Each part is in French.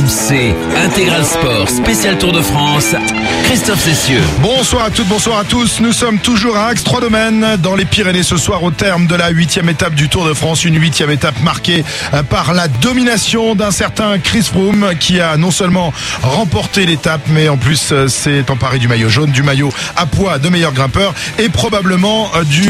RMC, Intégral Sport, spécial Tour de France, Christophe Cessieux. Bonsoir à toutes, bonsoir à tous. Nous sommes toujours à Axe-3-Domaines, dans les Pyrénées ce soir, au terme de la 8e étape du Tour de France. Une 8e étape marquée par la domination d'un certain Chris Froome, qui a non seulement remporté l'étape, mais en plus s'est emparé du maillot jaune, du maillot à poids de meilleur grimpeur, et probablement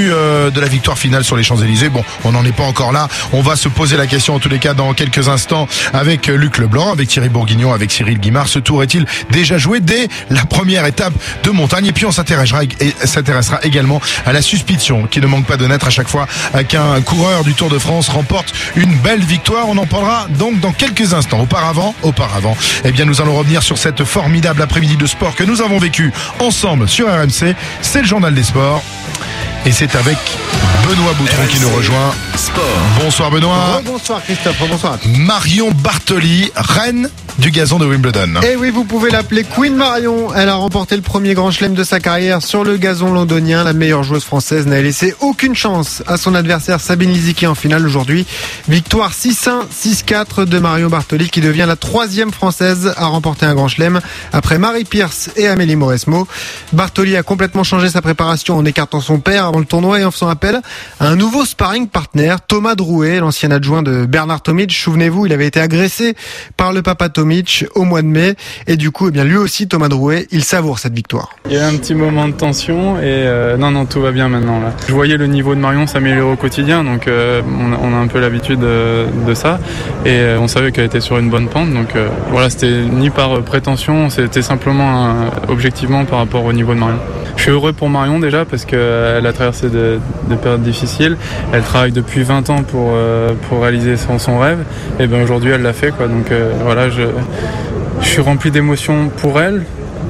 de la victoire finale sur les Champs-Élysées. Bon, on n'en est pas encore là. On va se poser la question en tous les cas dans quelques instants avec Luc Leblanc, avec Thierry Bourguignon, avec Cyril Guimard. Ce tour est-il déjà joué dès la première étape de montagne? Et puis on s'intéressera également à la suspicion qui ne manque pas de naître à chaque fois qu'un coureur du Tour de France remporte une belle victoire. On en parlera donc dans quelques instants. Auparavant, eh bien nous allons revenir sur cette formidable après-midi de sport que nous avons vécu ensemble sur RMC. C'est le journal des sports. Et c'est avec Benoît Boutron qui nous rejoint. Sport. Bonsoir Benoît. Bonsoir Christophe, bonsoir. Marion Bartoli, reine du gazon de Wimbledon. Et oui, vous pouvez l'appeler Queen Marion. Elle a remporté le premier grand chelem de sa carrière sur le gazon londonien. La meilleure joueuse française n'a laissé aucune chance à son adversaire Sabine Lisicki en finale aujourd'hui. Victoire 6-1, 6-4 de Marion Bartoli, qui devient la 3e française à remporter un grand chelem après Marie Pierce et Amélie Mauresmo. Bartoli a complètement changé sa préparation en écartant son père avant le tournoi et en faisant appel à un nouveau sparring partner, Thomas Drouet, l'ancien adjoint de Bernard Tomic. Souvenez-vous, il avait été agressé par le papa Tomic au mois de mai, et du coup, eh bien lui aussi, Thomas Drouet, il savoure cette victoire. Il y a eu un petit moment de tension et non, tout va bien maintenant là. Je voyais le niveau de Marion s'améliorer au quotidien, donc on a un peu l'habitude de ça, et on savait qu'elle était sur une bonne pente, donc voilà, c'était ni par prétention, c'était simplement objectivement par rapport au niveau de Marion. Je suis heureux pour Marion déjà parce qu'elle a traversé de périodes difficiles. Elle travaille depuis 20 ans pour réaliser son rêve. Et bien aujourd'hui elle l'a fait quoi. Donc voilà, je suis rempli d'émotions pour elle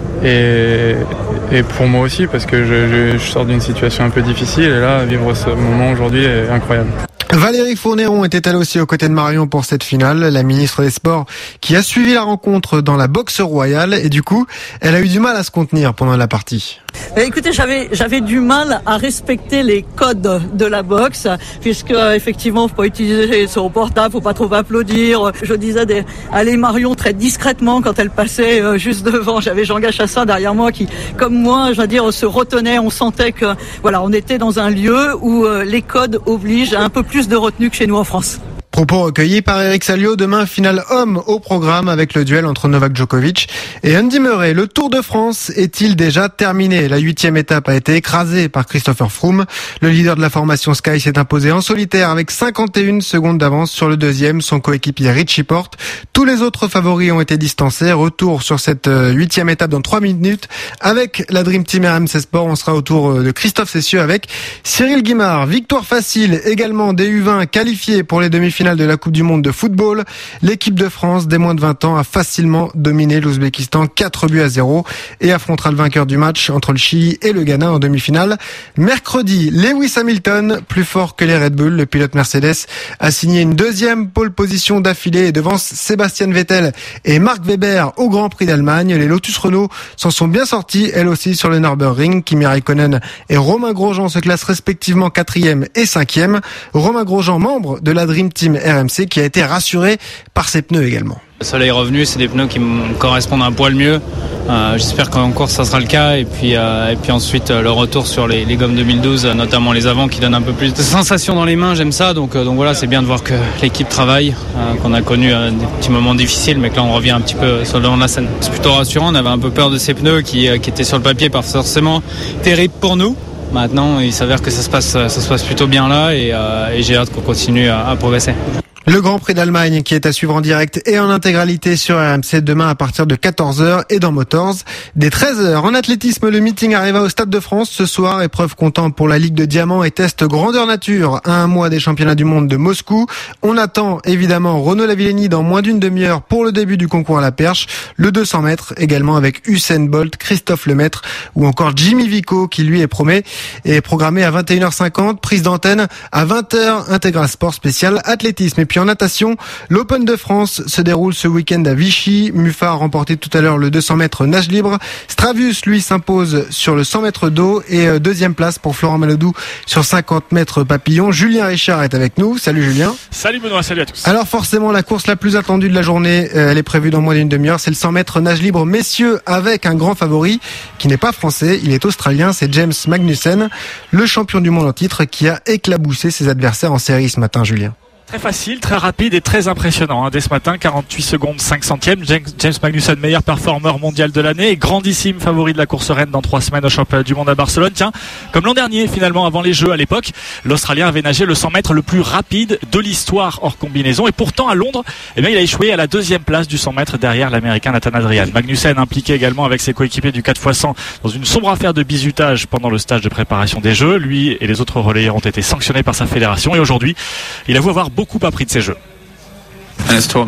et pour moi aussi parce que je sors d'une situation un peu difficile et là vivre ce moment aujourd'hui est incroyable. Valérie Fournéron était elle aussi aux côtés de Marion pour cette finale, la ministre des Sports qui a suivi la rencontre dans la boxe royale, et du coup, elle a eu du mal à se contenir pendant la partie. Écoutez, j'avais du mal à respecter les codes de la boxe, puisque effectivement, faut pas utiliser son portable, faut pas trop applaudir. Je disais allez Marion très discrètement quand elle passait juste devant. J'avais Jean Gachassin derrière moi qui, comme moi, je veux dire, se retenait. On sentait que voilà, on était dans un lieu où les codes obligent à un peu plus de retenue que chez nous en France. Propos recueillis par Eric Salio. Demain, finale homme au programme avec le duel entre Novak Djokovic et Andy Murray. Le Tour de France est-il déjà terminé? La 8e étape a été écrasée par Christopher Froome. Le leader de la formation Sky s'est imposé en solitaire avec 51 secondes d'avance sur le deuxième, son coéquipier Richie Porte. Tous les autres favoris ont été distancés. Retour sur cette 8e étape dans 3 minutes avec la Dream Team RMC Sport. On sera autour de Christophe Cessieux avec Cyril Guimard. Victoire facile également des U20 qualifiés pour les demi-finales de la Coupe du Monde de football. L'équipe de France des moins de 20 ans a facilement dominé l'Ouzbékistan 4-0 et affrontera le vainqueur du match entre le Chili et le Ghana en demi-finale. Mercredi, Lewis Hamilton, plus fort que les Red Bull, le pilote Mercedes a signé une 2e pole position d'affilée et devance Sébastien Vettel et Mark Webber au Grand Prix d'Allemagne. Les Lotus Renault s'en sont bien sortis, elles aussi sur le Nürburgring. Kimi Räikkönen et Romain Grosjean se classent respectivement 4e et 5e. Romain Grosjean, membre de la Dream Team RMC, qui a été rassuré par ses pneus également. Le soleil est revenu, c'est des pneus qui me correspondent un poil mieux. J'espère qu'en course ça sera le cas, et puis ensuite le retour sur les gommes 2012, notamment les avants, qui donnent un peu plus de sensations dans les mains. J'aime ça, donc voilà, c'est bien de voir que l'équipe travaille, qu'on a connu des petits moments difficiles, mais que là on revient un petit peu sur le devant de la scène. C'est plutôt rassurant. On avait un peu peur de ces pneus qui étaient sur le papier pas forcément terribles pour nous. Maintenant, il s'avère que ça se passe plutôt bien là, et j'ai hâte qu'on continue à progresser. Le Grand Prix d'Allemagne qui est à suivre en direct et en intégralité sur RMC demain à partir de 14h et dans Motors dès 13h. En athlétisme, le meeting arriva au Stade de France ce soir. Épreuve comptante pour la Ligue de Diamant et test grandeur nature à un mois des championnats du monde de Moscou. On attend évidemment Renaud Lavillenie dans moins d'une demi-heure pour le début du concours à la perche. Le 200 mètres également avec Usain Bolt, Christophe Lemaître ou encore Jimmy Vico qui lui est programmé à 21h50. Prise d'antenne à 20h, Intégral Sport spécial athlétisme. Et puis puis en natation, l'Open de France se déroule ce week-end à Vichy. Muffat a remporté tout à l'heure le 200 mètres nage libre. Stravius, lui, s'impose sur le 100 mètres d'eau et deuxième place pour Florent Malodou sur 50 mètres papillon. Julien Richard est avec nous. Salut Julien. Salut Benoît, salut à tous. Alors forcément, la course la plus attendue de la journée, elle est prévue dans moins d'une demi-heure. C'est le 100 mètres nage libre messieurs avec un grand favori qui n'est pas français, il est australien, c'est James Magnussen, le champion du monde en titre qui a éclaboussé ses adversaires en série ce matin, Julien. Très facile, très rapide et très impressionnant. Dès ce matin, 48 secondes 5 centièmes. James Magnussen, meilleur performeur mondial de l'année et grandissime favori de la course reine dans 3 semaines au championnat du monde à Barcelone. Tiens, comme l'an dernier, finalement, avant les Jeux à l'époque, l'Australien avait nagé le 100 mètres le plus rapide de l'histoire hors combinaison. Et pourtant, à Londres, il a échoué à la 2e place du 100 mètres derrière l'Américain Nathan Adrian. Magnussen impliqué également avec ses coéquipiers du 4x100 dans une sombre affaire de bizutage pendant le stage de préparation des Jeux. Lui et les autres relayeurs ont été sanctionnés par sa fédération et aujourd'hui, il avoue avoir beaucoup appris de ces Jeux. Ça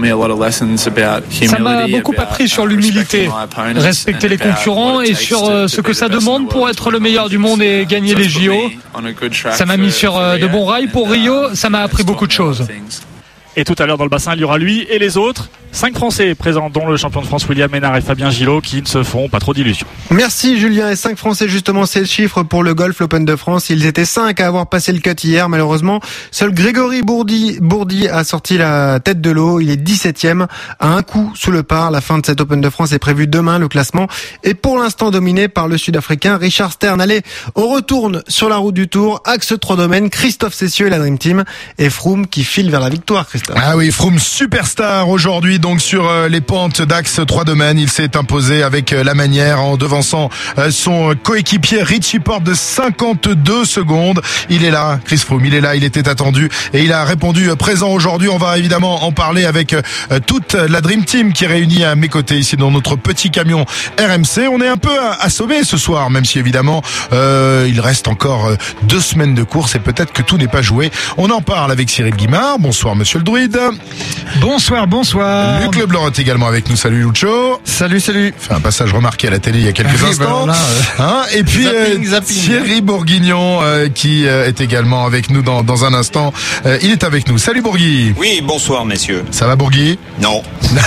m'a beaucoup appris sur l'humilité, respecter les concurrents et sur ce que ça demande pour être le meilleur du monde et gagner les JO. Ça m'a mis sur de bons rails pour Rio, ça m'a appris beaucoup de choses. Et tout à l'heure dans le bassin, il y aura lui et les autres. 5 Français présents, dont le champion de France William Ménard et Fabien Gillot, qui ne se font pas trop d'illusions. Merci Julien. Et 5 Français, justement, c'est le chiffre pour le golf, l'Open de France. Ils étaient 5 à avoir passé le cut hier. Malheureusement, seul Grégory Bourdi a sorti la tête de l'eau. Il est 17e à un coup sous le par. La fin de cet Open de France est prévue demain. Le classement est pour l'instant dominé par le Sud-Africain Richard Stern. Allez, on retourne sur la route du Tour. Axe 3 domaines, Christophe Cessieux et la Dream Team. Et Froome qui file vers la victoire, Christophe. Ah oui, Froome superstar aujourd'hui. Donc sur les pentes d'Axe 3 domaines, il s'est imposé avec la manière en devançant son coéquipier Richie Porte de 52 secondes. Il est là, Chris Froome, il est là, il était attendu et il a répondu présent aujourd'hui. On va évidemment en parler avec toute la Dream Team qui est réunie à mes côtés ici dans notre petit camion RMC. On est un peu assommés ce soir, même si évidemment il reste encore 2 semaines de course et peut-être que tout n'est pas joué. On en parle avec Cyril Guimard. Bonsoir monsieur le druide. Bonsoir. Luc Leblanc est également avec nous. Salut Lucho. Salut. Fait un passage remarqué à la télé il y a quelques instants. Et puis zapping. Thierry Bourguignon qui est également avec nous dans un instant. Il est avec nous. Salut Bourgui. Oui, bonsoir messieurs. Ça va Bourgui? Non.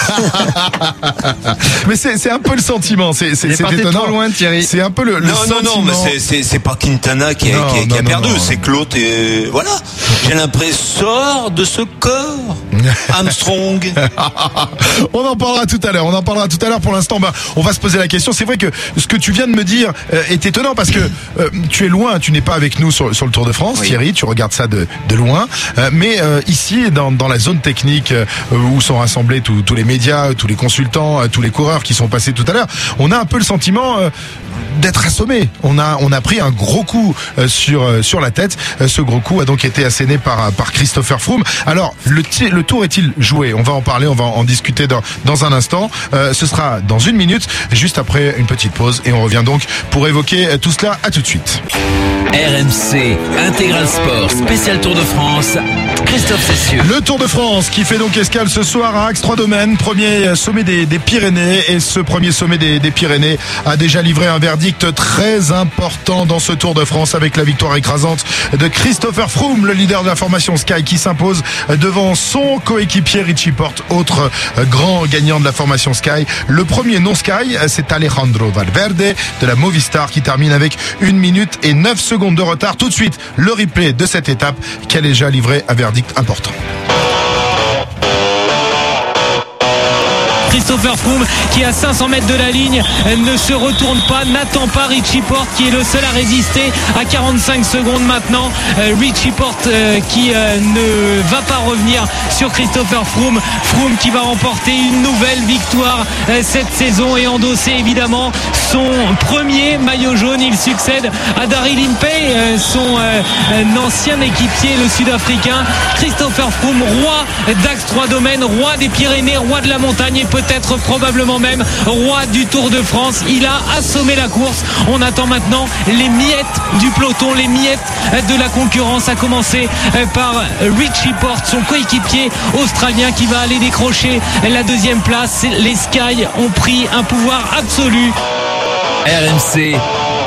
Mais c'est un peu le sentiment. C'est étonnant. Trop loin, Thierry. C'est un peu le sentiment. Non, mais c'est pas Quintana qui a perdu, c'est Claude et voilà. J'ai l'impression de ce corps. Armstrong. On en parlera tout à l'heure. Pour l'instant, on va se poser la question. C'est vrai que ce que tu viens de me dire est étonnant parce que tu es loin, tu n'es pas avec nous sur le Tour de France, oui. Thierry, tu regardes ça de loin. Mais ici, dans la zone technique où sont rassemblés tous les médias, tous les consultants, tous les coureurs qui sont passés tout à l'heure, on a un peu le sentiment d'être assommé. On a pris un gros coup sur la tête. Ce gros coup a donc été asséné par Christopher Froome. Alors, le tour est-il joué? On va en parler, on va en discuter dans un instant. Ce sera dans 1 minute, juste après une petite pause. Et on revient donc pour évoquer tout cela. À tout de suite. RMC Intégral Sport, spécial Tour de France, Christophe Cessieux. Le Tour de France qui fait donc escale ce soir à Axe 3 domaines, premier sommet des Pyrénées. Et ce premier sommet des Pyrénées a déjà livré un verdict très important dans ce Tour de France avec la victoire écrasante de Christopher Froome, le leader de la formation Sky, qui s'impose devant son coéquipier Richie Porte, autre grand gagnant de la formation Sky. Le premier non Sky, c'est Alejandro Valverde de la Movistar qui termine avec 1 minute et 9 secondes de retard. Tout de suite, le replay de cette étape qui a déjà livré un verdict important. Christopher Froome qui à 500 mètres de la ligne ne se retourne pas, n'attend pas Richie Porte qui est le seul à résister à 45 secondes maintenant. Richie Porte qui ne va pas revenir sur Christopher Froome. Froome qui va remporter une nouvelle victoire cette saison et endosser évidemment son premier maillot jaune. Il succède à Daryl Impey, son ancien équipier, le Sud-Africain. Christopher Froome, roi d'Axe 3 domaines, roi des Pyrénées, roi de la montagne et peut-être probablement même roi du Tour de France. Il a assommé la course. On attend maintenant les miettes du peloton, les miettes de la concurrence, à commencer par Richie Porte, son coéquipier australien qui va aller décrocher la 2e place. Les Sky ont pris un pouvoir absolu. RMC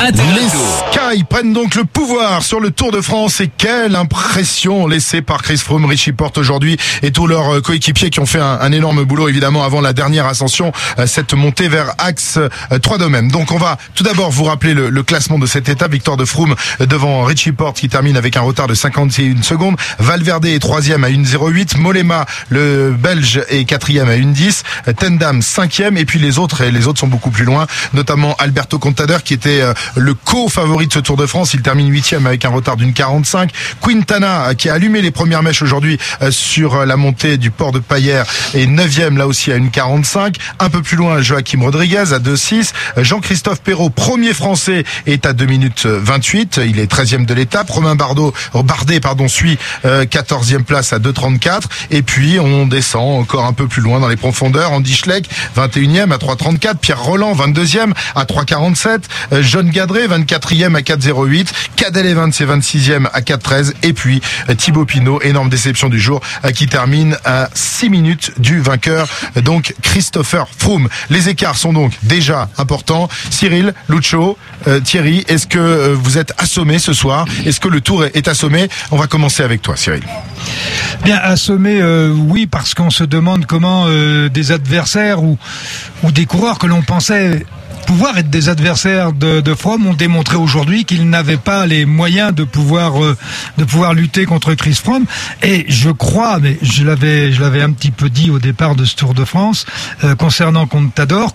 Intégral Tour. Sky prennent donc le pouvoir sur le Tour de France et quelle impression laissée par Chris Froome, Richie Porte aujourd'hui et tous leurs coéquipiers qui ont fait un énorme boulot évidemment avant la dernière ascension, cette montée vers Axe 3 Domaines. Donc on va tout d'abord vous rappeler le classement de cette étape. Victoire de Froome devant Richie Porte qui termine avec un retard de 51 secondes. Valverde est 3e à 1,08. Mollema, le Belge, est 4e à 1,10. Tendam 5e et puis les autres sont beaucoup plus loin, notamment Alberto Contador qui était le co-favori de ce Tour de France. Il termine 8e avec un retard d'une 45. Quintana qui a allumé les premières mèches aujourd'hui sur la montée du port de Paillères est 9e là aussi à une 45. Un peu plus loin Joachim Rodriguez à 2,6. Jean-Christophe Perrault, premier français, est à 2 minutes 28. Il est 13e de l'étape. Romain Bardet suit 14e place à 2,34. Et puis on descend encore un peu plus loin dans les profondeurs. Andy Schleck 21e à 3,34. Pierre Roland 22e à 3,47. John Gadret 24e à 4,08. Cadel Evans est 26e à 4,13. Et puis Thibaut Pinot, énorme déception du jour, qui termine à 6 minutes du vainqueur, donc Christopher Froome. Les écarts sont donc déjà importants. Cyril, Lucho, Thierry, est-ce que vous êtes assommés ce soir? Est-ce que le Tour est assommé? On va commencer avec toi, Cyril. Bien, assommé, oui, parce qu'on se demande comment des adversaires ou des coureurs que l'on pensait pouvoir être des adversaires de Froome ont démontré aujourd'hui qu'ils n'avaient pas les moyens de pouvoir lutter contre Chris Froome. Et je crois, mais je l'avais un petit peu dit au départ de ce Tour de France concernant Contador,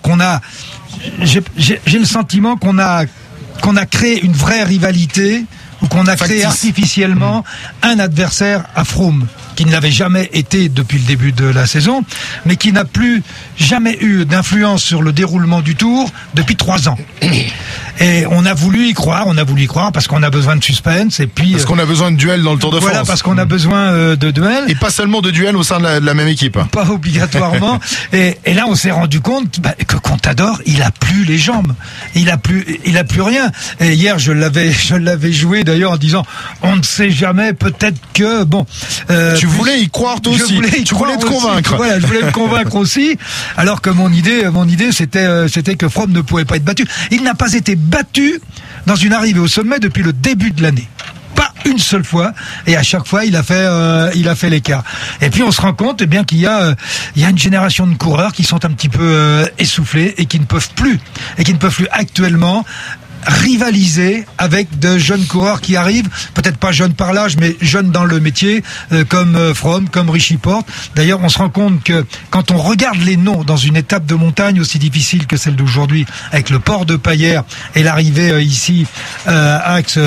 j'ai le sentiment qu'on a créé une vraie rivalité, ou qu'on a créé artificiellement un adversaire à Froome, qui ne l'avait jamais été depuis le début de la saison, mais qui n'a plus jamais eu d'influence sur le déroulement du Tour depuis 3 ans. Et on a voulu y croire parce qu'on a besoin de suspense, et puis parce qu'on a besoin de duels dans le Tour de France. Voilà, parce qu'on a besoin de duels. Et pas seulement de duels au sein de la même équipe. Pas obligatoirement. et là, on s'est rendu compte que Contador, il a plus les jambes. Il a plus rien. Et hier, je l'avais joué d'ailleurs en disant, on ne sait jamais, peut-être que tu voulais y croire toi aussi. Tu voulais te convaincre. Voilà, je voulais me convaincre aussi. Alors que mon idée, c'était que Froome ne pouvait pas être battu. Il n'a pas été battu dans une arrivée au sommet depuis le début de l'année. Pas une seule fois, et à chaque fois il a fait l'écart. Et puis on se rend compte qu'il y a une génération de coureurs qui sont un petit peu essoufflés et qui ne peuvent plus actuellement rivaliser avec de jeunes coureurs qui arrivent, peut-être pas jeunes par l'âge, mais jeunes dans le métier, comme Froome, comme Richie Porte. D'ailleurs, on se rend compte que quand on regarde les noms dans une étape de montagne aussi difficile que celle d'aujourd'hui, avec le port de Paillères et l'arrivée ici à Axe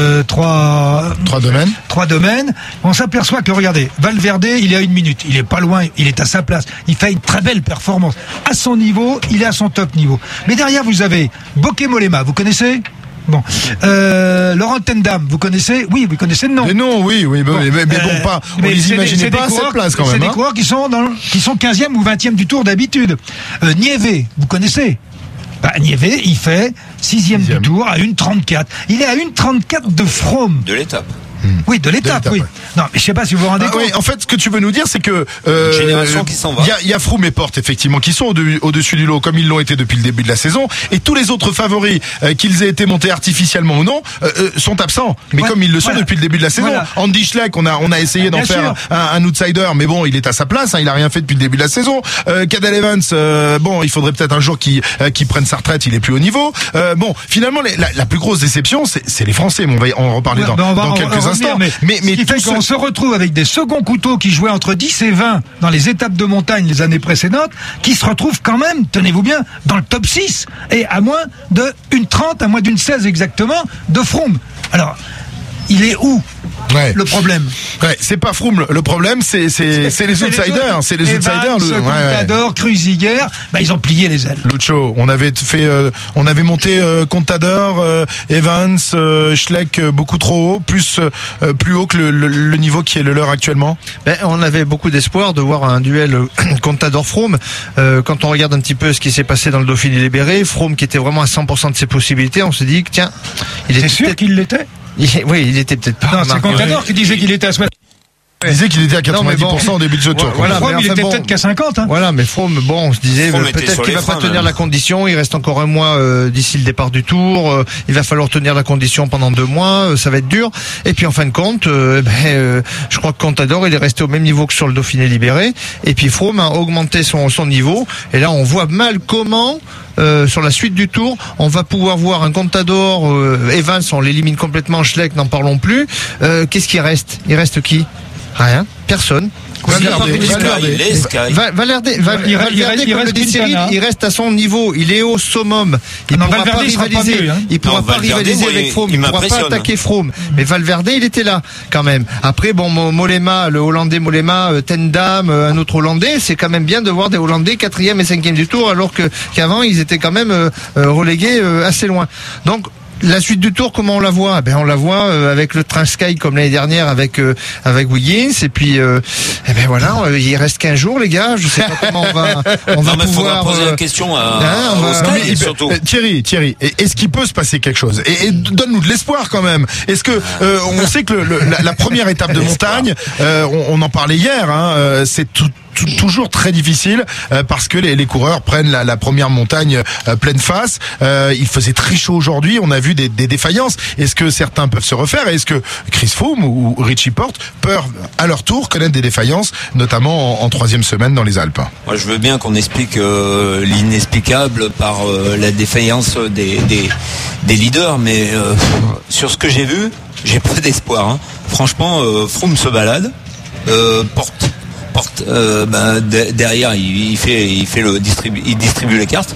3 Domaines, on s'aperçoit que, regardez, Valverde, il est à 1 minute, il est pas loin, il est à sa place, il fait une très belle performance. À son niveau, il est à son top niveau. Mais derrière, vous avez Bokeh Mollema, vous connaissez ? Bon, Laurent Tendam, vous connaissez? Oui, vous connaissez le nom. Les noms, oui, mais pas. On les imaginait pas à cette place quand même. C'est des coureurs qui sont 15e ou 20e du Tour d'habitude. Nieve, vous connaissez? Nieve, il fait 6e du Tour à 1,34. Il est à 1,34 de Froome. De l'étape. Oui, de l'étape, oui. Non, mais je sais pas si vous vous rendez compte. Oui, en fait, ce que tu veux nous dire, c'est que génération qui s'en va. Il y a Froome et Porte effectivement qui sont au-dessus du lot, comme ils l'ont été depuis le début de la saison, et tous les autres favoris, qu'ils aient été montés artificiellement ou non, sont absents. Mais comme ils le sont depuis le début de la saison. Andy Schleck, on a essayé d'en faire un outsider, mais bon, il est à sa place. Il a rien fait depuis le début de la saison. Cadel Evans, il faudrait peut-être un jour qu'il prenne sa retraite. Il est plus haut niveau. Finalement, la plus grosse déception, c'est les Français. On va en reparler dans quelques instants. Mais ce qui fait qu'on se retrouve avec des seconds couteaux qui jouaient entre 10 et 20 dans les étapes de montagne les années précédentes, qui se retrouvent quand même, tenez-vous bien, dans le top 6 et à moins de 1,30, à moins d'une 16 exactement de Froome. Alors, il est où le problème? C'est pas Froome le problème, c'est les outsiders. C'est les outsiders. Contador, Kruziger, ils ont plié les ailes. Lucho, on avait monté Contador, Evans, Schleck beaucoup trop haut, plus haut que le niveau qui est le leur actuellement. On avait beaucoup d'espoir de voir un duel Contador-Froome. Quand on regarde un petit peu ce qui s'est passé dans le Dauphiné libéré, Froome qui était vraiment à 100% de ses possibilités, on se dit que tiens, il était sûr qu'il l'était. Oui, il était peut-être pas. Non, c'est Contador qui disait qu'il était à 60. Il disait qu'il était à 90% au début de ce tour. Voilà, Froome, il était peut-être qu'à 50. Hein. Voilà, mais Froome, bon, on se disait peut-être qu'il va pas tenir la condition. Il reste encore un mois d'ici le départ du Tour. Il va falloir tenir la condition pendant 2 mois. Ça va être dur. Et puis en fin de compte, je crois que Contador, il est resté au même niveau que sur le Dauphiné libéré. Et puis Froome a augmenté son niveau. Et là, on voit mal comment. Sur la suite du Tour, on va pouvoir voir un Contador, Evans, on l'élimine complètement, Schleck, n'en parlons plus. Qu'est-ce qui reste ? Il reste qui ? Rien, personne. Valverde, comme le dit Cyril, il reste à son niveau, il est au summum. Il ne pourra pas rivaliser. Il pourra pas rivaliser avec Froome. Il ne pourra pas attaquer Froome. Mais Valverde, il était là quand même. Après, bon, Mollema, le Hollandais Mollema, Tendam, un autre Hollandais, c'est quand même bien de voir des Hollandais 4e et 5e du Tour, alors qu'avant ils étaient quand même relégués assez loin. Donc la suite du Tour, comment on la voit ? On la voit avec le train Sky comme l'année dernière avec Wiggins, et puis voilà, il reste 15 jours les gars, je sais pas comment on va pouvoir poser la question à Sky, surtout. Thierry, est-ce qu'il peut se passer quelque chose ? Et donne-nous de l'espoir quand même. Est-ce que on sait que la première étape de montagne, on en parlait hier, c'est toujours très difficile parce que les coureurs prennent la première montagne pleine face. Il faisait très chaud aujourd'hui, on a vu des défaillances. Est-ce que certains peuvent se refaire ? Est-ce que Chris Froome ou Richie Porte peuvent à leur tour connaître des défaillances, notamment en 3e semaine dans les Alpes ? Moi, je veux bien qu'on explique l'inexplicable par la défaillance des leaders, mais sur ce que j'ai vu, j'ai pas d'espoir. Franchement, Froome se balade, Porte derrière il distribue les cartes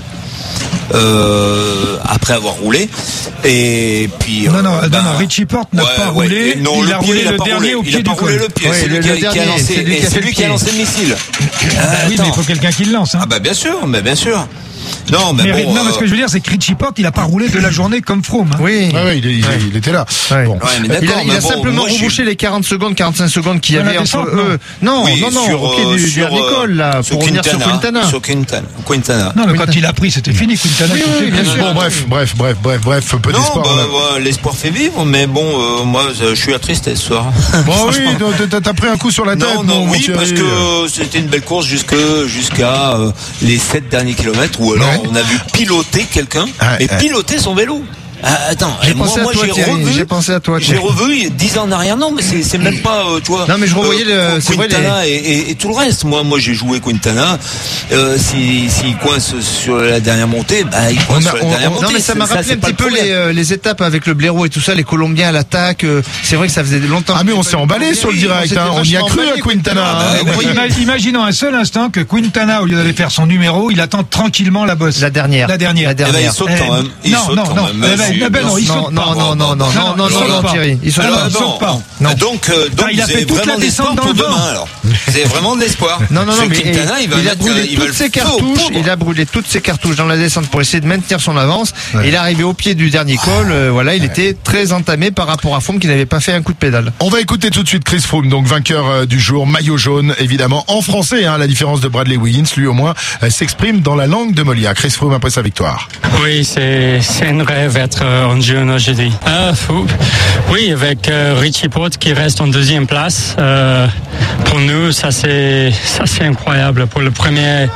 après avoir roulé, et puis non, Richie Porte n'a pas roulé. Non, il a roulé le dernier au pied du col. C'est lui qui a lancé le missile. Oui, mais il faut quelqu'un qui le lance. Bien sûr. Non, mais ce que je veux dire, c'est que Richie Porte, il a pas roulé de la journée comme Froome. Oui, il était là. Bon. Il a simplement rebouché les 40 secondes, 45 secondes qu'il y avait entre eux. Non, au pied du dernier col, là, pour revenir sur Quintana. Sur Quintana. Non, mais quand il a pris, c'était fini, Quintana. Oui, bien sûr. Bon, bref, peu d'espoir. L'espoir fait vivre, mais bon, moi, je suis attristé ce soir. Bon, oui, t'as pris un coup sur la tête. Non, oui, parce que c'était une belle course jusqu'à les 7 derniers kilomètres, où alors on a vu piloter quelqu'un et piloter son vélo. Attends, j'ai pensé à toi. J'ai revu 10 ans en arrière. Non, mais c'est même pas, tu vois. Non, mais je revoyais Quintana et tout le reste. Moi, j'ai joué Quintana. S'il coince sur la dernière montée, il coince sur la dernière montée. Non, mais ça m'a rappelé un petit peu les étapes avec le blaireau et tout ça, les Colombiens à l'attaque. C'est vrai que ça faisait longtemps. Ah, mais on s'est emballé sur le direct. On y a cru à Quintana. Imaginons un seul instant que Quintana, au lieu d'aller faire son numéro, il attend tranquillement la bosse. La dernière. Il saute quand même. Non, il saute pas. Non, Thierry. Il saute pas. Donc, il a fait toute la descente pour demain, alors. C'est vraiment de l'espoir. Non, mais il a brûlé toutes ses cartouches. Il a brûlé toutes ses cartouches dans la descente pour essayer de maintenir son avance. Il est arrivé au pied du dernier col. Il était très entamé par rapport à Froome qui n'avait pas fait un coup de pédale. On va écouter tout de suite Chris Froome, donc vainqueur du jour, maillot jaune, évidemment, en français, à la différence de Bradley Wiggins. Lui, au moins, s'exprime dans la langue de Molière. Chris Froome après sa victoire. Oui, c'est un rêve être en jaune aujourd'hui. Oui, avec Richie Porte qui reste en 2e place. Pour nous, ça c'est incroyable. Pour le première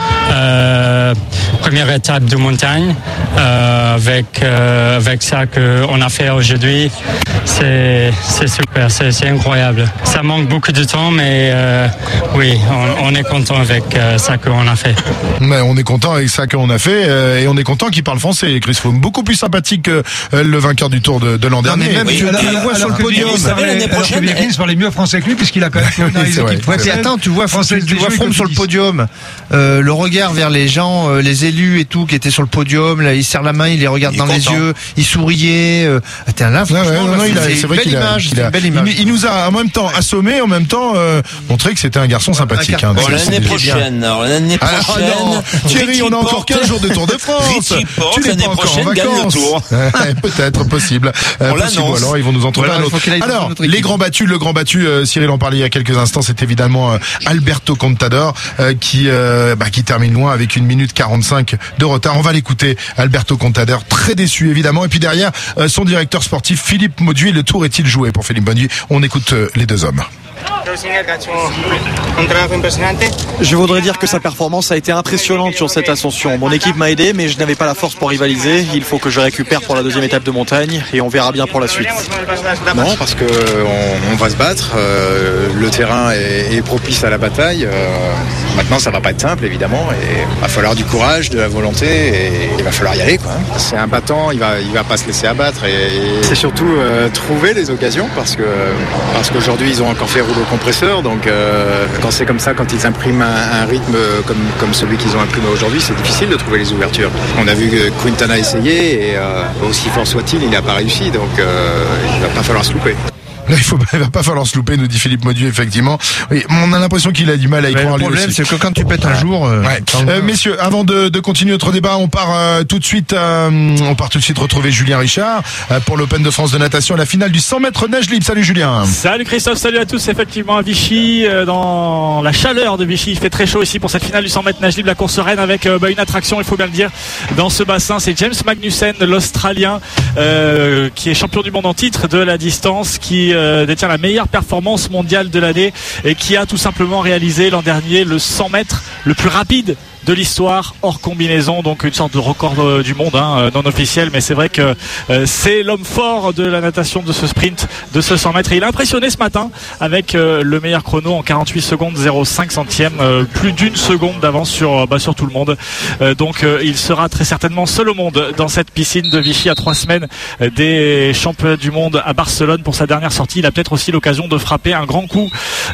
étape de montagne, avec ça qu'on a fait aujourd'hui, c'est super, c'est incroyable. Ça manque beaucoup de temps, mais oui, on est content avec ça qu'on a fait. Mais on est content avec ça qu'on a fait, et on est content qu'il parle français, Chris Froome. Beaucoup plus sympathique que le vainqueur du Tour de l'an dernier. Même tu le vois sur le podium. Vous savez, l'année prochaine, Wiggins parlait mieux français que lui puisqu'il a quand même fait dans les équipes françaises. Mais attends, tu vois Froome sur le podium. Le regard vers les gens, les élus et tout qui étaient sur le podium, là, il serre la main, il les regarde dans les yeux, il souriait. Là, c'est vrai qu'il a une belle image. Il nous a en même temps assommé, en même temps montré que c'était un garçon sympathique. L'année prochaine. Thierry, on a encore 15 jours de Tour de France. Tu l'année prochaine gagne le Tour. Peut-être possible. Alors ils vont nous en trouver un autre. Alors les grands battus, le grand battu, Cyril en parlait il y a quelques instants, c'est évidemment Alberto Contador qui termine loin avec 1 minute 45 de retard. On va l'écouter, Alberto Contador, très déçu évidemment. Et puis derrière son directeur sportif Philippe Mauduit. Le Tour est-il joué pour Philippe Mauduit? On écoute les deux hommes. Je voudrais dire que sa performance a été impressionnante sur cette ascension. Mon équipe m'a aidé, mais je n'avais pas la force pour rivaliser. Il faut que je récupère pour la deuxième étape de montagne et on verra bien pour la suite. Non, parce que on va se battre. Le terrain est propice à la bataille. Maintenant, ça va pas être simple, évidemment. Et il va falloir du courage, de la volonté, et il va falloir y aller, quoi. C'est un battant, il va pas se laisser abattre. Et c'est surtout trouver les occasions, parce qu'aujourd'hui, ils ont encore fait rouleau compresseur. Donc, quand c'est comme ça, quand ils impriment un rythme comme celui qu'ils ont imprimé aujourd'hui, c'est difficile de trouver les ouvertures. On a vu que Quintana essayer, et aussi fort soit-il, il n'a pas réussi. Donc, il va pas falloir se louper. Il va pas falloir se louper, nous dit Philippe Maudieu, effectivement. Oui, on a l'impression qu'il a du mal à y croire lui aussi. Le problème, c'est que quand tu pètes un jour... messieurs, avant de continuer notre débat, on part tout de suite retrouver Julien Richard pour l'Open de France de natation, la finale du 100 mètres nage libre. Salut Julien. Salut Christophe, salut à tous. Effectivement, à Vichy, dans la chaleur de Vichy, il fait très chaud ici pour cette finale du 100 mètres nage libre, la course reine avec une attraction, il faut bien le dire, dans ce bassin. C'est James Magnussen, l'Australien, qui est champion du monde en titre de la distance, qui détient la meilleure performance mondiale de l'année et qui a tout simplement réalisé l'an dernier le 100 mètres le plus rapide de l'histoire hors combinaison, donc une sorte de record du monde non officiel, mais c'est vrai que c'est l'homme fort de la natation, de ce sprint, de ce 100 mètres, et il a impressionné ce matin avec le meilleur chrono en 48 secondes 0,5 centième, plus d'une seconde d'avance sur tout le monde, donc il sera très certainement seul au monde dans cette piscine de Vichy à 3 semaines des championnats du monde à Barcelone pour sa dernière sortie. Il a peut-être aussi l'occasion de frapper un grand coup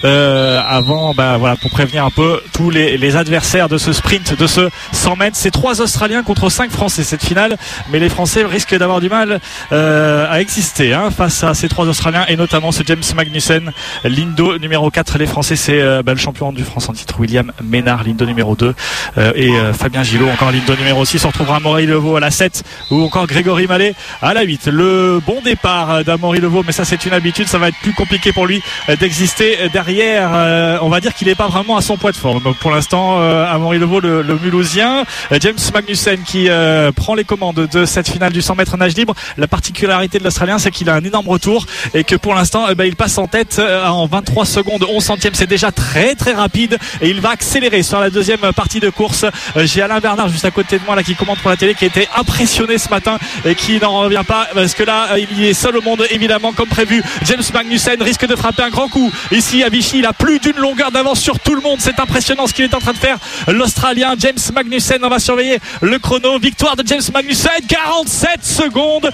avant, pour prévenir un peu tous les adversaires de ce sprint, de ce 100 mètres. C'est 3 Australiens contre 5 Français cette finale, mais les Français risquent d'avoir du mal à exister face à ces 3 Australiens, et notamment ce James Magnussen, Lindo numéro 4. Les Français, c'est le champion du France en titre William Ménard, Lindo numéro 2, et Fabien Gillot, encore Lindo numéro 6. On retrouvera Amaury Levaux à la 7 ou encore Grégory Mallet à la 8. Le bon départ d'Amaury Levaux, mais ça c'est une habitude, ça va être plus compliqué pour lui d'exister derrière. On va dire qu'il n'est pas vraiment à son poids de forme. Donc pour l'instant, Amaury Levaux, le Mulhousien. James Magnussen qui prend les commandes de cette finale du 100 mètres nage libre. La particularité de l'Australien, c'est qu'il a un énorme retour et que pour l'instant il passe en tête en 23 secondes 11 centièmes. C'est déjà très très rapide et il va accélérer sur la deuxième partie de course. J'ai Alain Bernard juste à côté de moi là qui commente pour la télé, qui a été impressionné ce matin et qui n'en revient pas, parce que là il est seul au monde évidemment comme prévu. James Magnussen risque de frapper un grand coup ici à Vichy. Il a plus d'une longueur d'avance sur tout le monde. C'est impressionnant ce qu'il est en train de faire, l'Australien James Magnussen. On va surveiller le chrono. Victoire de James Magnussen, 47 secondes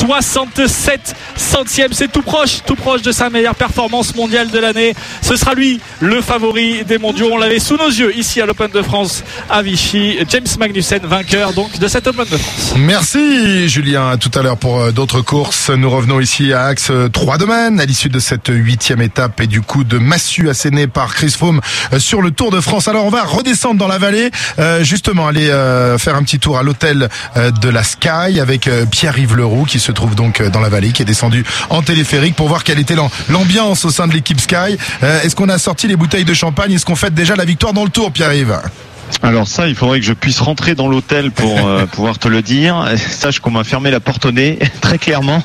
67 centièmes. C'est tout proche de sa meilleure performance mondiale de l'année. Ce sera lui le favori des mondiaux. On l'avait sous nos yeux ici à l'Open de France à Vichy. James Magnussen, vainqueur donc de cet Open de France. Merci Julien, à tout à l'heure pour d'autres courses. Nous revenons ici à Axe 3 Domaines à l'issue de cette 8e étape et du coup de massue asséné par Chris Froome sur le Tour de France. Alors on va redescendre dans la vallée, justement aller faire un petit tour à l'hôtel de la Sky avec Pierre-Yves Leroux qui se trouve donc dans la vallée, qui est descendu en téléphérique pour voir quelle était l'ambiance au sein de l'équipe Sky. Est-ce qu'on a sorti les bouteilles de champagne? Est-ce qu'on fête déjà la victoire dans le Tour, Pierre-Yves? Alors ça, il faudrait que je puisse rentrer dans l'hôtel pour pouvoir te le dire. Sache qu'on m'a fermé la porte au nez, très clairement.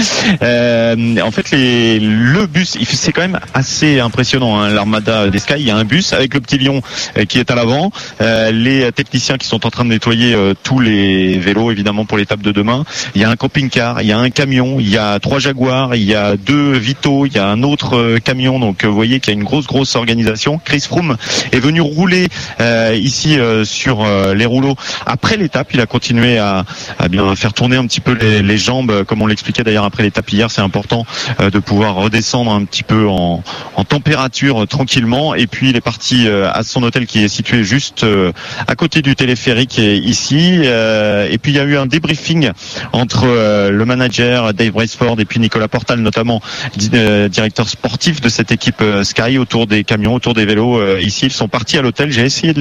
En fait, le bus, c'est quand même assez impressionnant, l'Armada des Sky. Il y a un bus avec le petit lion qui est à l'avant, les techniciens qui sont en train de nettoyer tous les vélos, évidemment, pour l'étape de demain. Il y a un camping-car, il y a un camion, il y a 3 Jaguars, il y a 2 Vito, il y a un autre camion. Donc, vous voyez qu'il y a une grosse organisation. Chris Froome est venu rouler ici sur les rouleaux. Après l'étape, il a continué à bien faire tourner un petit peu les jambes, comme on l'expliquait d'ailleurs après l'étape hier. C'est important de pouvoir redescendre un petit peu en température tranquillement. Et puis il est parti à son hôtel qui est situé juste à côté du téléphérique ici. Et puis il y a eu un débriefing entre le manager Dave Braceford et puis Nicolas Portal, notamment directeur sportif de cette équipe Sky, autour des camions, autour des vélos. Ici, ils sont partis à l'hôtel. J'ai essayé de les suivre. On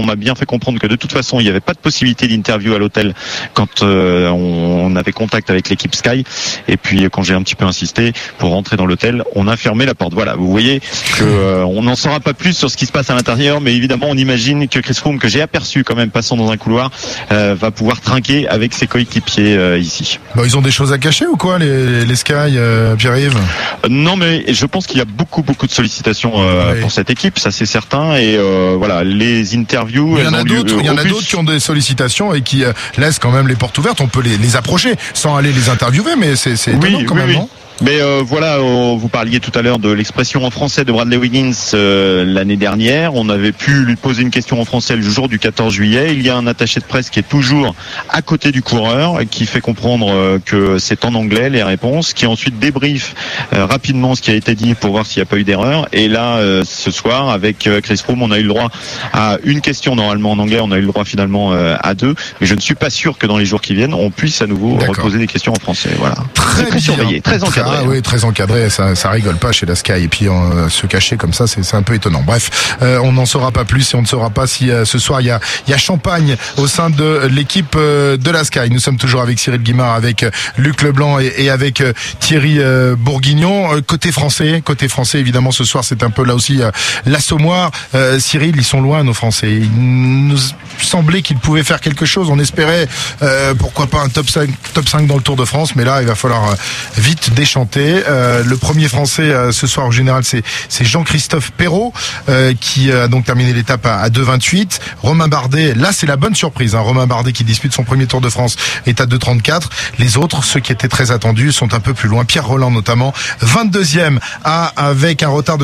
m'a bien fait comprendre que de toute façon, il n'y avait pas de possibilité d'interview à l'hôtel quand on avait contact avec l'équipe Sky. Et puis quand j'ai un petit peu insisté pour rentrer dans l'hôtel, on a fermé la porte. Voilà, vous voyez que on n'en saura pas plus sur ce qui se passe à l'intérieur, mais évidemment, on imagine que Chris Froome, que j'ai aperçu quand même passant dans un couloir, va pouvoir trinquer avec ses coéquipiers ici. Bon, ils ont des choses à cacher ou quoi, les Sky, Pierre-Yves? Non, mais je pense qu'il y a beaucoup de sollicitations pour cette équipe, ça c'est certain. Et voilà, les interviews. Il y en a d'autres qui ont des sollicitations et qui laissent quand même les portes ouvertes. On peut les approcher sans aller les interviewer, mais c'est étonnant quand même, non? Mais voilà, vous parliez tout à l'heure de l'expression en français de Bradley Wiggins l'année dernière. On avait pu lui poser une question en français le jour du 14 juillet. Il y a un attaché de presse qui est toujours à côté du coureur et qui fait comprendre que c'est en anglais les réponses, qui ensuite débriefe rapidement ce qui a été dit pour voir s'il n'y a pas eu d'erreur. Et là, ce soir, avec Chris Froome, on a eu le droit à une question normalement en anglais. On a eu le droit finalement à 2. Mais je ne suis pas sûr que dans les jours qui viennent, on puisse à nouveau reposer des questions en français. Voilà. Très surveillé, très encadré. Ah oui, très encadré, ça rigole pas chez la Sky. Et puis se cacher comme ça, c'est un peu étonnant. Bref, on n'en saura pas plus et on ne saura pas si ce soir il y a champagne au sein de l'équipe de la Sky. Nous sommes toujours avec Cyril Guimard, avec Luc Leblanc et avec Thierry Bourguignon. Côté français évidemment ce soir c'est un peu là aussi l'assommoir. Cyril, ils sont loin nos Français. Il nous semblait qu'ils pouvaient faire quelque chose. On espérait pourquoi pas un top 5 dans le Tour de France, mais là il va falloir vite déchanter. Le premier français ce soir au général c'est Jean-Christophe Perrault qui a donc terminé l'étape à 2,28. Romain Bardet, là c'est la bonne surprise, hein. Romain Bardet qui dispute son premier Tour de France est à 2,34. Les autres, ceux qui étaient très attendus, sont un peu plus loin. Pierre Rolland notamment, 22e avec un retard de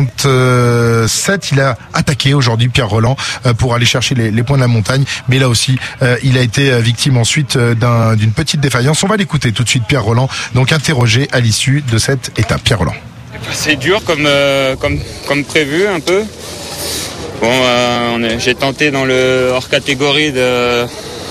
3,47. Il a attaqué aujourd'hui Pierre Rolland pour aller chercher les points de la montagne, mais là aussi il a été victime ensuite d'une petite défaillance. On va l'écouter tout de suite, Pierre Rolland, donc interrogé à l'issue de cette étape. Pierre Rolland. C'est dur comme prévu un peu. Bon, j'ai tenté dans le hors catégorie de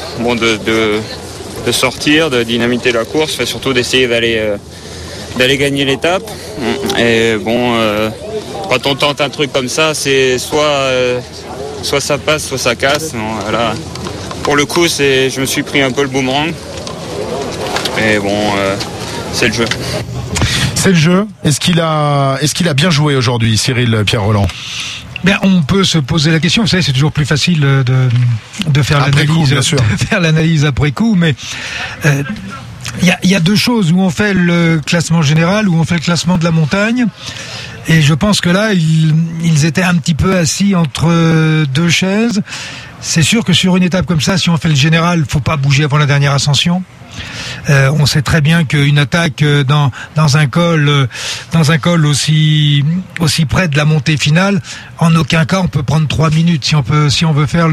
sortir, de dynamiter la course, surtout d'essayer d'aller gagner l'étape. Et bon, quand on tente un truc comme ça, c'est soit ça passe, soit ça casse. Bon, voilà. Pour le coup, je me suis pris un peu le boomerang. Et bon, c'est le jeu. C'est le jeu. Est-ce qu'il a bien joué aujourd'hui, Cyril Pierre Rolland? Ben, on peut se poser la question. Vous savez, c'est toujours plus facile de faire l'analyse après coup, mais il y a deux choses où on fait le classement général, où on fait le classement de la montagne. Et je pense que là, ils étaient un petit peu assis entre deux chaises. C'est sûr que sur une étape comme ça, si on fait le général, faut pas bouger avant la dernière ascension. On sait très bien qu'une attaque dans un col aussi près de la montée finale, en aucun cas on peut prendre 3 minutes. Si on veut faire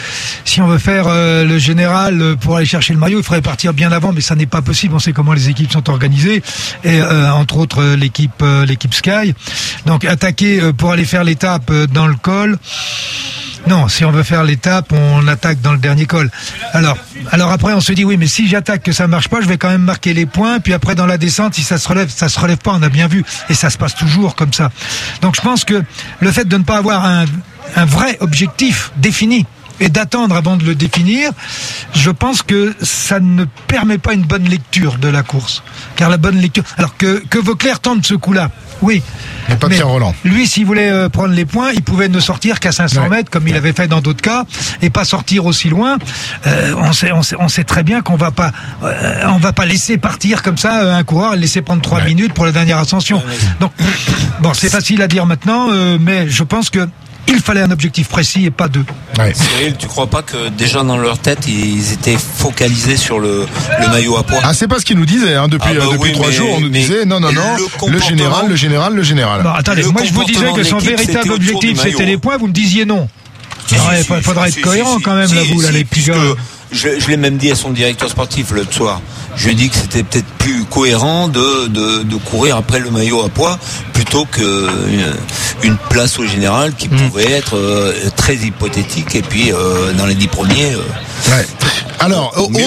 le général pour aller chercher le maillot, il faudrait partir bien avant, mais ça n'est pas possible. On sait comment les équipes sont organisées, et entre autres l'équipe Sky. Donc attaquer pour aller faire l'étape dans le col. Non, si on veut faire l'étape, on attaque dans le dernier col. Alors après, on se dit oui, mais si j'attaque que ça marche pas, je vais quand même marquer les points. Puis après, dans la descente, si ça se relève pas, on a bien vu. Et ça se passe toujours comme ça. Donc je pense que le fait de ne pas avoir un vrai objectif défini et d'attendre avant de le définir, je pense que ça ne permet pas une bonne lecture de la course. Car la bonne lecture... Alors que Vauclair tente ce coup-là, oui. Mais pas Pierre Rolland. Lui, s'il voulait prendre les points, il pouvait ne sortir qu'à 500 mètres, comme il avait fait dans d'autres cas, et pas sortir aussi loin. On sait très bien qu'on va pas laisser partir comme ça un coureur, et le laisser prendre 3 minutes pour la dernière ascension. Donc, bon, c'est facile à dire maintenant, mais je pense que il fallait un objectif précis et pas deux. Ouais. Cyril, tu crois pas que déjà dans leur tête ils étaient focalisés sur le maillot à poids? Ah, c'est pas ce qu'ils nous disaient depuis 3 jours. On nous disait non, le général. Bon, attendez, moi je vous disais que son véritable objectif c'était les points, vous me disiez non. Il faudra être cohérent quand même, les petits gars. Je l'ai même dit à son directeur sportif le soir. Je lui ai dit que c'était peut-être plus cohérent de courir après le maillot à poids plutôt que une place au général qui pouvait être très hypothétique, et puis dans les 10 premiers. Ouais. Alors,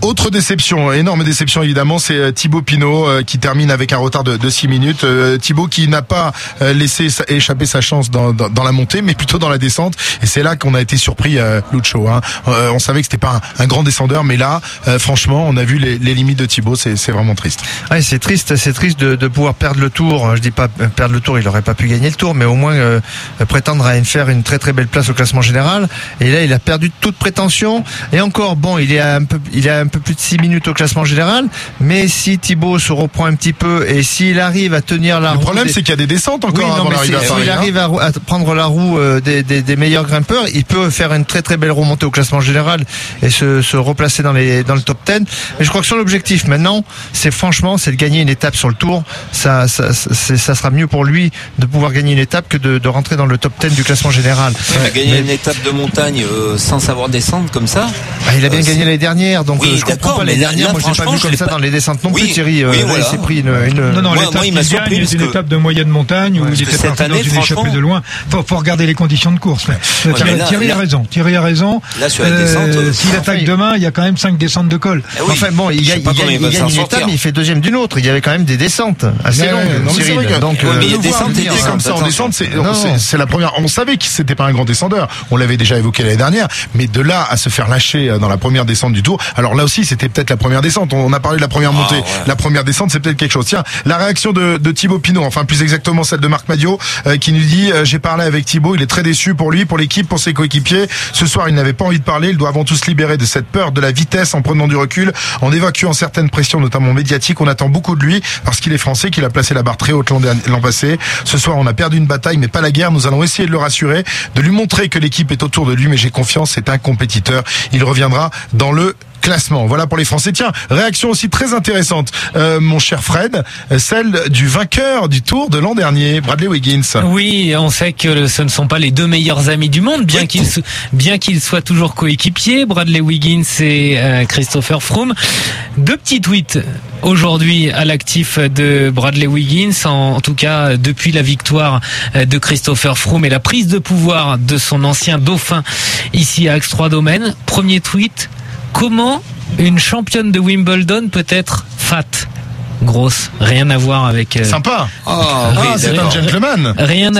Autre déception, énorme déception évidemment, c'est Thibaut Pinot qui termine avec un retard de 6 minutes. Thibaut qui n'a pas laissé échapper sa chance dans la montée, mais plutôt dans la descente. Et c'est là qu'on a été surpris, Lucho. On savait que c'était pas un grand descendeur, mais là, franchement, on a vu les limites de Thibaut. C'est vraiment triste. Ouais, c'est triste de pouvoir perdre le Tour. Je dis pas perdre le Tour, il aurait pas pu gagner le Tour, mais au moins prétendre à faire une très très belle place au classement général. Et là, il a perdu toute prétention. Et encore, bon, il a un peu plus de 6 minutes au classement général. Mais si Thibaut se reprend un petit peu et s'il arrive à tenir la roue. Le problème, c'est qu'il y a des descentes encore avant d'arriver à Paris. S'il arrive à prendre la roue des meilleurs grimpeurs, il peut faire une très très belle remontée au classement général et se replacer dans le top 10. Mais je crois que son objectif maintenant, c'est de gagner une étape sur le Tour. Ça sera mieux pour lui de pouvoir gagner une étape que de rentrer dans le top 10 du classement général. Gagner une étape de montagne sans savoir descendre comme ça. Il a bien gagné l'année dernière, donc je comprends pas. L'année dernière, moi je l'ai pas vu comme ça dans les descentes non plus, Thierry. Voilà. Il s'est pris une... Non, l'étape il m'a surpris. C'est une étape de moyenne montagne où il était parti dans une échappée de loin. Faut regarder les conditions de course. Thierry a raison. Là, sur la descente, s'il attaque demain, il y a quand même 5 descentes de col. Enfin bon, il gagne une étape, mais il fait deuxième d'une autre. Il y avait quand même des descentes assez longues. Donc, il y a des descentes comme ça en descente, c'est la première. On savait que c'était pas un grand descendeur. On l'avait déjà évoqué l'année dernière, mais de là à se faire lâcher dans la première descente du Tour. Alors là aussi, c'était peut-être la première descente. On a parlé de la première montée. Ouais. La première descente, c'est peut-être quelque chose. Tiens, la réaction de Thibaut Pinot, enfin plus exactement celle de Marc Madiot, qui nous dit j'ai parlé avec Thibaut, il est très déçu pour lui, pour l'équipe, pour ses coéquipiers. Ce soir, il n'avait pas envie de parler. Il doit avant tout se libérer de cette peur de la vitesse en prenant du recul, en évacuant certaines pressions, notamment médiatiques. On attend beaucoup de lui parce qu'il est français, qu'il a placé la barre très haute l'an passé. Ce soir, on a perdu une bataille, mais pas la guerre. Nous allons essayer de le rassurer, de lui montrer que l'équipe est autour de lui, mais j'ai confiance, c'est un compétiteur. Il reviendra dans le classement. Voilà pour les Français. Tiens, réaction aussi très intéressante, mon cher Fred, celle du vainqueur du Tour de l'an dernier, Bradley Wiggins. Oui, on sait que ce ne sont pas les deux meilleurs amis du monde, bien qu'ils soient toujours coéquipiers, Bradley Wiggins et Christopher Froome. Deux petits tweets aujourd'hui à l'actif de Bradley Wiggins, en tout cas depuis la victoire de Christopher Froome et la prise de pouvoir de son ancien dauphin ici à Axe 3 Domaines. Premier tweet: comment une championne de Wimbledon peut être fat? Grosse, rien à voir avec... Sympa. C'est un gentleman. Rien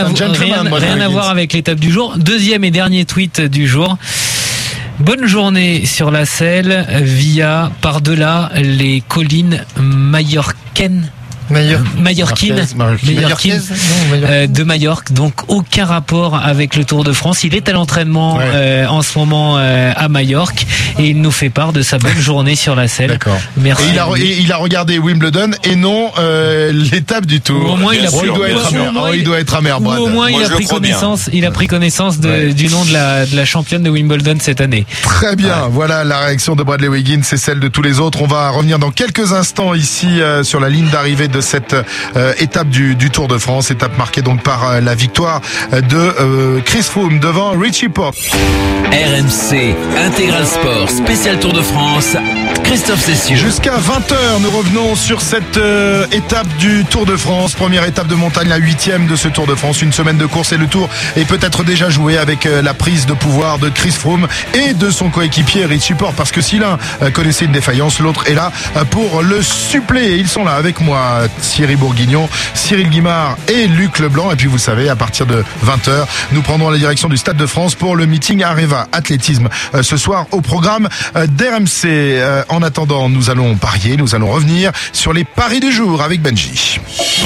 à voir avec l'étape du jour. Deuxième et dernier tweet du jour: bonne journée sur la selle via par-delà les collines mallorcaines. Mallorquine de Majorque, donc aucun rapport avec le Tour de France. Il est à l'entraînement en ce moment à Majorque et il nous fait part de sa bonne journée sur la selle. D'accord. Merci. Et il a regardé Wimbledon et non l'étape du Tour. Au moins il doit être amer. Brad. Au moins il a pris connaissance du nom de la championne de Wimbledon cette année. Très bien. Voilà la réaction de Bradley Wiggins, c'est celle de tous les autres. On va revenir dans quelques instants ici sur la ligne d'arrivée de cette étape du Tour de France, étape marquée donc par la victoire de Chris Froome devant Richie Porte. RMC Intégral Sport spécial Tour de France, Christophe Cessieux. Jusqu'à 20h, nous revenons sur cette étape du Tour de France, première étape de montagne, la 8e de ce Tour de France. Une semaine de course et le Tour est peut-être déjà joué avec la prise de pouvoir de Chris Froome et de son coéquipier Richie Porte, parce que si l'un connaissait une défaillance, l'autre est là pour le suppléer. Ils sont là avec moi, Thierry Bourguignon, Cyril Guimard et Luc Leblanc. Et puis vous savez, à partir de 20h, nous prendrons la direction du Stade de France pour le meeting Areva Athlétisme ce soir au programme d'RMC. En attendant, nous allons parier, nous allons revenir sur les paris du jour avec Benji.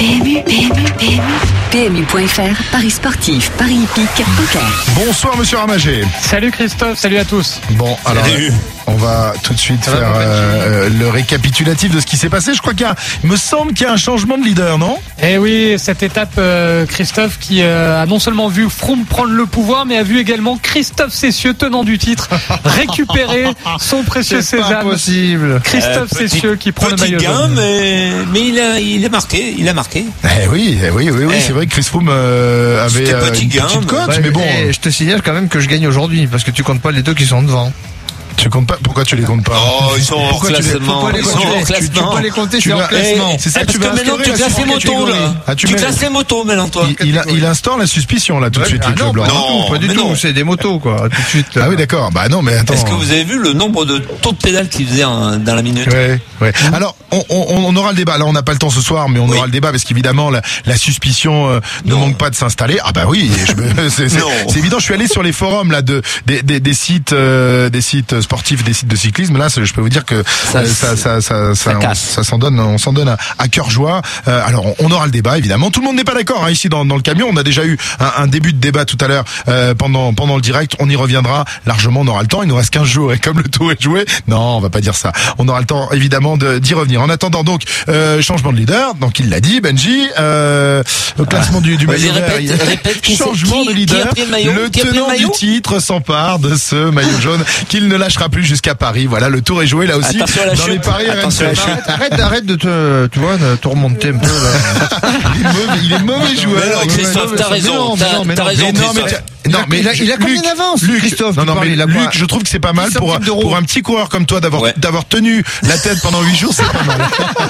PMU.fr, paris sportif, paris hippique, poker. Bonsoir monsieur Ramagé. Salut Christophe, salut à tous. Bon, alors on va tout de suite faire le récapitulatif de ce qui s'est passé. Je crois il me semble qu'il y a un changement de leader, non? Eh oui, cette étape, Christophe, qui a non seulement vu Froome prendre le pouvoir, mais a vu également Christophe Cessieux, tenant du titre, récupérer son précieux sésame. C'est pas possible. Christophe Cessieux qui prend le maillot jaune. Mais il a marqué. Oui, c'est vrai que Chris Froome avait une petite cote, mais bon. Je te signale quand même que je gagne aujourd'hui, parce que tu comptes pas les deux qui sont devant. Tu comptes pas? Pourquoi tu les comptes pas? Oh, ils sont hors classement. Tu peux pas les compter, c'est hors classement. C'est ça, parce que maintenant tu classes les motos, là. Tu classes les motos, maintenant, toi. Il instaure la suspicion, là, tout de suite, les clubs blancs. Non, pas du tout. C'est des motos, quoi, tout de suite. Ah oui, d'accord. Bah non, mais attends. Est-ce que vous avez vu le nombre de taux de pédale qu'ils faisaient dans la minute? Ouais. Alors, on aura le débat. Là, on n'a pas le temps ce soir, mais on aura le débat parce qu'évidemment, la suspicion ne manque pas de s'installer. Ah bah oui, c'est évident. Je suis allé sur les forums là des sites sportifs, des sites de cyclisme. Là, je peux vous dire que ça s'en donne. On s'en donne à cœur joie. Alors, on aura le débat évidemment. Tout le monde n'est pas d'accord ici dans le camion. On a déjà eu un début de débat tout à l'heure pendant le direct. On y reviendra largement. On aura le temps. Il nous reste 15 jours et comme le tour est joué, non, on va pas dire ça. On aura le temps évidemment d'y revenir. En attendant donc changement de leader. Donc il l'a dit, Benji. Au classement du maillot vert. Changement de leader. Le tenant du titre s'empare de ce maillot jaune qu'il ne lâchera plus jusqu'à Paris. Voilà, le tour est joué là aussi dans les paris RMC. Arrête de te remonter un peu là. Il est mauvais joueur. Mais non, Christophe, t'as raison. T'as raison. Non, mais il a combien d'avance, Christophe? Non, mais Luc, je trouve que c'est pas mal pour un petit coureur comme toi d'avoir tenu la tête pendant 8 jours, c'est pas mal.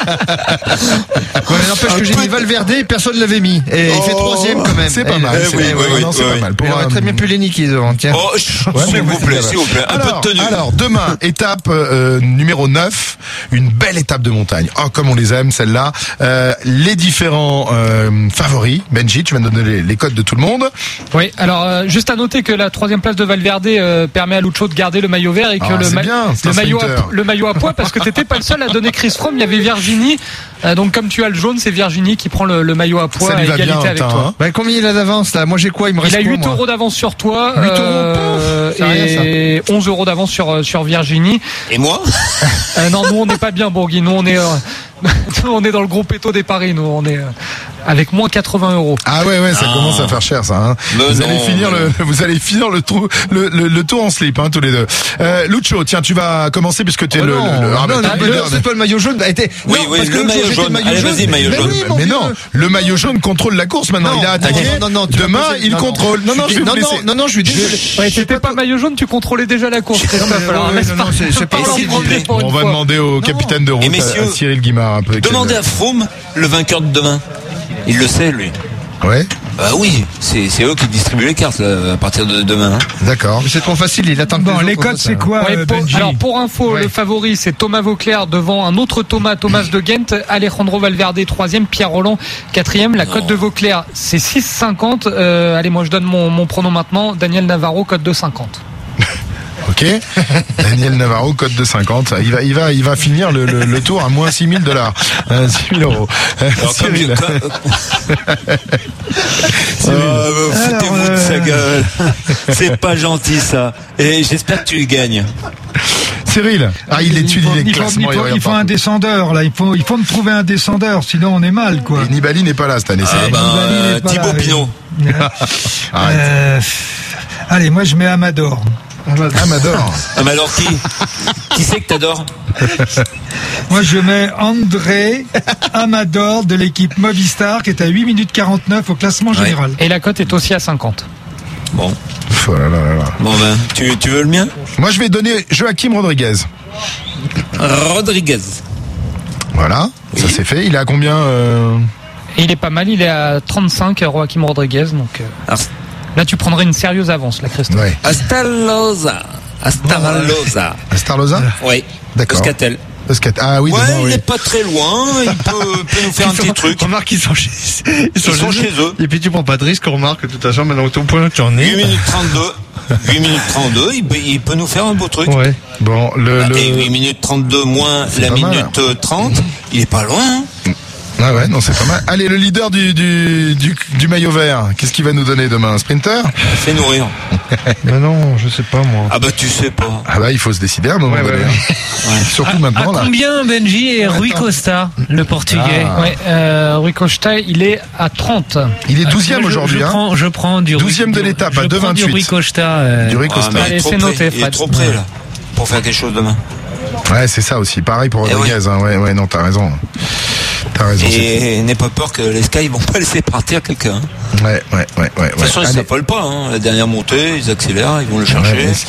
N'empêche que j'ai mis Valverde, personne l'avait mis. Et il fait 3e quand même. C'est pas mal. Non, c'est pas mal. Il aurait très bien pu les niquer devant, tiens. S'il vous plaît. Un peu de tenue. Alors, demain, étape numéro 9, une belle étape de montagne. Oh, comme on les aime, celle-là. Les différents favoris. Benji, tu vas nous donner les codes de tout le monde. Oui, alors juste à noter que la 3e place de Valverde permet à Lucho de garder le maillot vert et que le maillot à poids, parce que t'étais pas le seul à donner Chris Froome, il y avait Virginie. Donc comme tu as le jaune, c'est Virginie qui prend le maillot à poids à égalité avec toi. Combien il a d'avance là? Moi j'ai quoi? Il a 8 euros d'avance sur toi. 8 euros et 11 euros d'avance sur Virginie. Et moi? Non, nous on n'est pas bien, Bourgui. Nous on est dans le gros péto des paris. Nous on est avec moins 80 euros. Ah ouais, ça commence à faire cher ça. Hein. Vous allez finir le tour en slip, hein, tous les deux. Lucho, tiens, tu vas commencer puisque t'es c'est pas le maillot jaune. Oui, le maillot jaune. Allez, vas-y, maillot jaune. Mais non, le maillot jaune contrôle la course maintenant. Il a attaqué. Demain, il contrôle. Non, je vais vous laisser. Non, je suis désolé. T'étais pas maillot jaune, tu contrôlais déjà la course. C'est pas. On va demander au capitaine de route, à Cyril Guimard, un peu. Demandez à Froome, le vainqueur de demain. Il le sait, lui. Ouais. Bah oui, c'est eux qui distribuent les cartes là, à partir de demain. Hein. D'accord. Mais c'est trop facile, il attend. Bon, les codes c'est quoi, Benji? Alors pour info, le favori c'est Thomas Vauclair devant un autre Thomas de Ghent, Alejandro Valverde 3e, Pierre Rolland 4e. La cote de Vauclair c'est 6,50. Allez, moi je donne mon pronom maintenant. Daniel Navarro, cote de 50. Ok. Daniel Navarro, cote de 50. Il va finir le tour à moins $6,000. 6 000 euros. Cyril. Foutez-vous de sa gueule. C'est pas gentil, ça. Et j'espère que tu gagnes. Cyril. Il étudie les classements. Il faut un descendeur, là. Il faut me trouver un descendeur, sinon on est mal, quoi. Et Nibali n'est pas là cette année. Thibaut Pinot. Allez, moi je mets Amador. Amador qui? Qui c'est que t'adores? Moi je mets André Amador de l'équipe Movistar qui est à 8 minutes 49 au classement général. Et la cote est aussi à 50. Bon. Oh là là là. Bon tu veux le mien? Moi je vais donner Joachim Rodriguez. Voilà, oui. Ça c'est fait. Il est à combien Et il est pas mal, il est à 35, Joachim Rodriguez. Donc là tu prendrais une sérieuse avance là, Christophe. Ouais. Astarloza. Astarloza? Oui. D'accord. Euskaltel. Ah oui, il n'est pas très loin, il peut nous faire un petit truc. Remarque qu'ils sont chez eux. Et puis tu prends pas de risque, remarque de toute façon, maintenant au point tu en es. 8 minutes 32, il peut nous faire un beau truc. Ouais. Bon, 8 minutes 32 moins la minute 30, il est pas loin. Ah ouais, non, c'est pas mal. Allez, le leader du maillot vert, qu'est-ce qu'il va nous donner demain? Un sprinter? Fait nourrir. Mais non, je sais pas moi. Ah bah tu sais pas. Ah bah il faut se décider à un moment donné. Ouais. Surtout maintenant là. Combien Benji et Rui Costa, le portugais? Rui Costa, il est à 30. Il est 12e aujourd'hui. Je prends du 12e de l'étape à 2,28. Du Rui Costa. Du Rui Costa. Allez, c'est noté, il est trop près là pour faire quelque chose demain. Ouais, c'est ça aussi. Pareil pour Rodriguez. Ouais, non, t'as raison. Et n'aie pas peur que les Sky vont pas laisser partir quelqu'un. Ouais. De toute façon, ils s'appellent pas. La dernière montée, ils accélèrent, ils vont le chercher.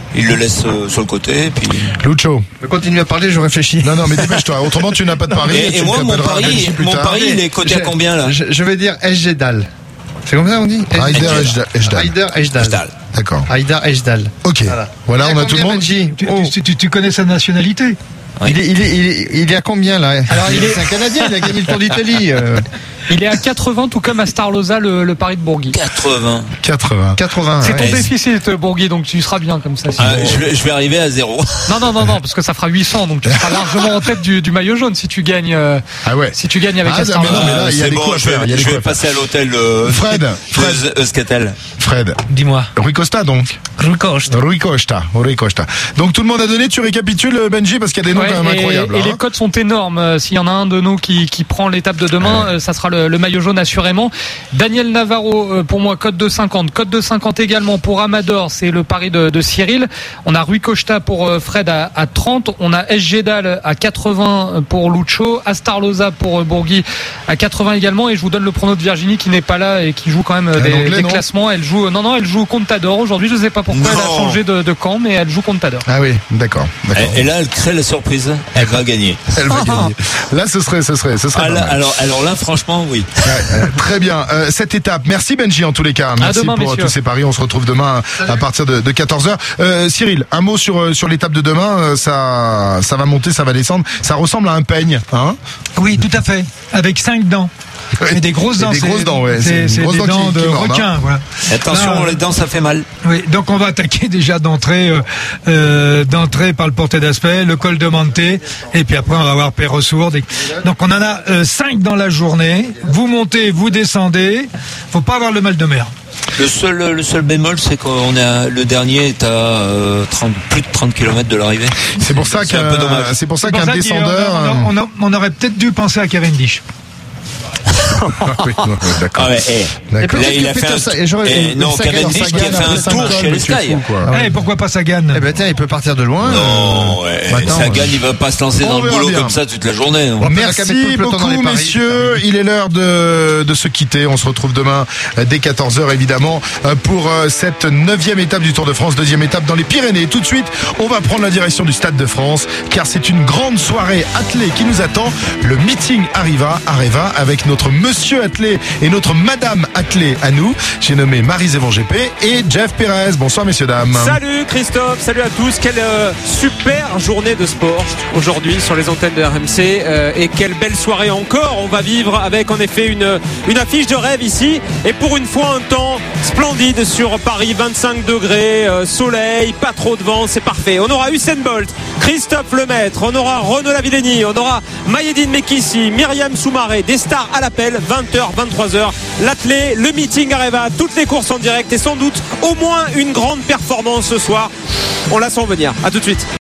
il le laisse sur le côté. Puis... Lucho. Continue à parler, je réfléchis. Non, mais dépêche-toi. Autrement, tu n'as pas de pari. Et moi, mon pari, il est coté à combien là? Je vais dire Ejdal. C'est comme ça on dit? Haïder Ejdal. D'accord. Haïder Ejdal. Ok. Voilà, on a tout le monde. Tu connais sa nationalité? Oui. Il est à combien là? Alors, c'est un Canadien, il a gagné le Tour d'Italie. Il est à 80, tout comme à Starloza, le pari de Bourgui. 80. C'est ton déficit, Bourgui, donc tu seras bien comme ça. Je vais arriver à 0. Non, parce que ça fera 800, donc tu seras largement en tête du maillot jaune si tu gagnes. Si tu gagnes avec Starloza. Mais là, il y a des coups à faire. Je vais passer à l'hôtel. Fred. Euskatel. Fred. Dis-moi. Rui Costa donc. Rui Costa. Donc tout le monde a donné. Tu récapitules, Benji, parce qu'il y a des noms quand même incroyables. Et les codes sont énormes. S'il y en a un de nous qui prend l'étape de demain, ça sera le maillot jaune assurément. Daniel Navarro, pour moi, code de 50. Code de 50 également pour Amador, c'est le pari de Cyril. On a Rui Costa pour Fred à 30. On a Ejdal à 80 pour Lucho. Astarloza pour Bourgui à 80 également. Et je vous donne le prono de Virginie qui n'est pas là et qui joue quand même des classements. Elle joue, elle joue Contador aujourd'hui. Je ne sais pas pourquoi elle a changé de camp, mais elle joue Contador. Ah oui, d'accord. Et là, elle crée la surprise. Elle va gagner. Là, ce serait. Alors là, franchement, oui. Très bien. Cette étape. Merci Benji en tous les cas. Merci demain, pour messieurs. tous ces paris. On se retrouve demain à partir de 14h. Cyril, un mot sur l'étape de demain. Ça va monter, ça va descendre. Ça ressemble à un peigne, hein? Oui, tout à fait. Avec 5 dents. Et des grosses dents. Des grosses dents, ouais. C'est des dents de requin, voilà. Attention, les dents, ça fait mal. Oui, donc on va attaquer déjà d'entrée par le Portet d'Aspet, le col de Monte, et puis après on va voir Perros-Sourde. Donc on en a 5 dans la journée. Vous montez, vous descendez. Faut pas avoir le mal de mer. Le seul bémol, c'est qu'on le dernier est à plus de 30 km de l'arrivée. C'est pour ça qu'un descendeur. On aurait peut-être dû penser à Cavendish. Oui, d'accord. Là, il a fait Cavendish qui a fait un tour chez les Sky. Pourquoi pas Sagan? Tiens, il peut partir de loin. Non, Sagan, il va pas se lancer dans le boulot comme ça toute la journée. Merci beaucoup, messieurs. Il est l'heure de se quitter. On se retrouve demain dès 14h, évidemment, pour cette 9e étape du Tour de France, 2e étape dans les Pyrénées. Tout de suite, on va prendre la direction du Stade de France, car c'est une grande soirée attelée qui nous attend. Le meeting Areva avec notre Monsieur Attelé et notre Madame Attelé à nous. J'ai nommé Marie-Zévan GP et Jeff Pérez. Bonsoir messieurs, dames. Salut Christophe, salut à tous. Quelle super journée de sport aujourd'hui sur les antennes de RMC et quelle belle soirée encore on va vivre avec en effet une affiche de rêve ici et pour une fois un temps splendide sur Paris, 25 degrés, soleil, pas trop de vent, c'est parfait. On aura Usain Bolt, Christophe Lemaître, on aura Renaud Lavillenie, on aura Mayedine Mekissi, Myriam Soumaré, des stars à l'appel, 20h, 23h, l'attelé, le meeting Areva, toutes les courses en direct et sans doute au moins une grande performance ce soir. On la sent venir. À tout de suite.